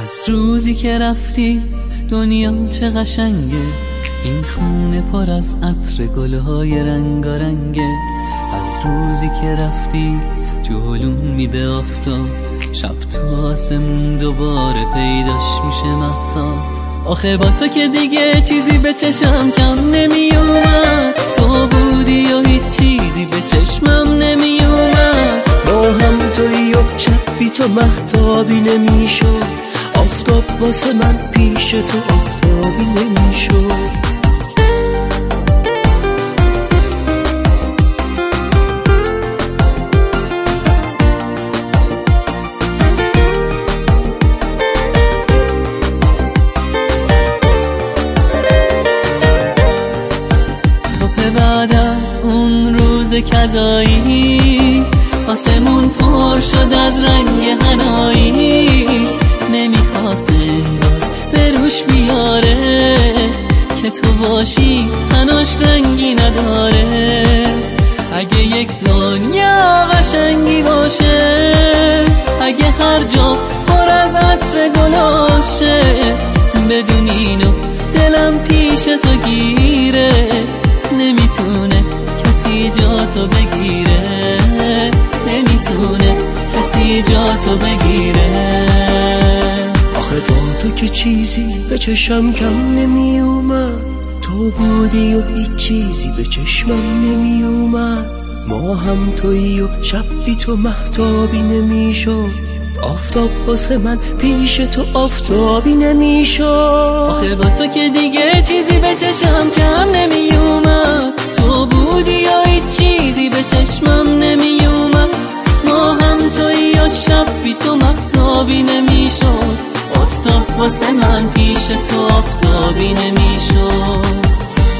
از روزی که رفتی دنیا چه قشنگه، این خونه پر از عطر گلهای رنگارنگه. از روزی که رفتی جلوم میده آفتاب، شب تو آسمون دوباره پیداش میشه مهتاب. آخه با تو که دیگه چیزی به چشم کم نمیومد، تو بودی و هیچ چیزی به چشمم نمیومد. با هم تویی و شب بی تو مهتابی نمیشد، آفتاب واسه من پیش تو آفتابی نمیشد. بعد از اون روز کذایی آسمون پر شد از رنگ حنایی، نمیخواست انگار به روش بیاره که تو باشی تناش رنگی نداره. اگه یک دنیا قشنگی باشه، اگه هر جا پر از عطر گلاشه، بدون اینو دلم پیش تو گیره، نمیتونه کسی جا تو بگیره، نمیتونه کسی جا تو بگیره. آخه با تو که چیزی به چشم کم نمیومد، تو بودی و هیچ چیزی به چشمم نمیومد. ما هم تویی و شب بی تو مهتابی نمیشد، آفتاب واسه من پیش تو آفتابی نمیشد. آخه با تو که دیگه چیزی به چشم کم نمیومد، تو بودی و هیچ چیزی به چشمم نمیومد. ما هم تویی و شب بی تو مهتابی نمیشد، آفتاب واسه من پیش تو آفتابی نمیشد.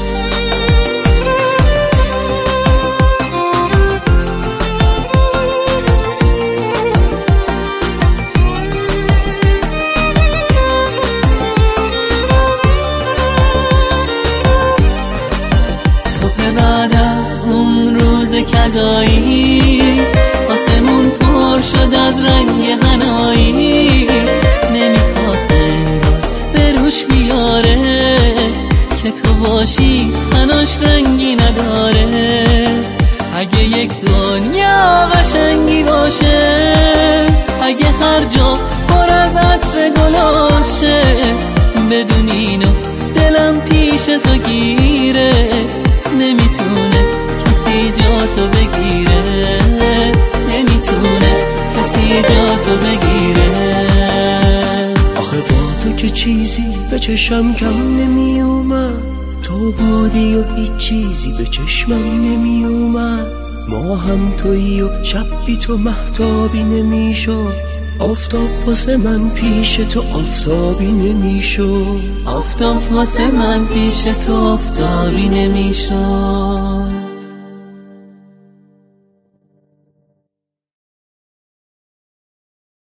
بعد از اون روز کذایی آسمون پر شد از رنگ حنایی، نمیخواست انگار به روش بیاره که تو باشی تناش رنگی نداره. اگه یک دنیا قشنگی باشه، اگه هر جا پر از عطر گلاشه، بدون اینو دلم پیش تو گیره، نمیتونه کسی جا تو بگیره، نمیتونه کسی جا تو بگیره. آخه با تو که چیزی به چشم کم نمیومد، تو بودی و هیچ چیزی به چشمم نمیومد. ما هم تویی و شب بی تو مهتابی نمیشد، آفتاب واسه من پیش تو آفتابی نمیشد، آفتاب واسه من پیش تو آفتابی نمیشد.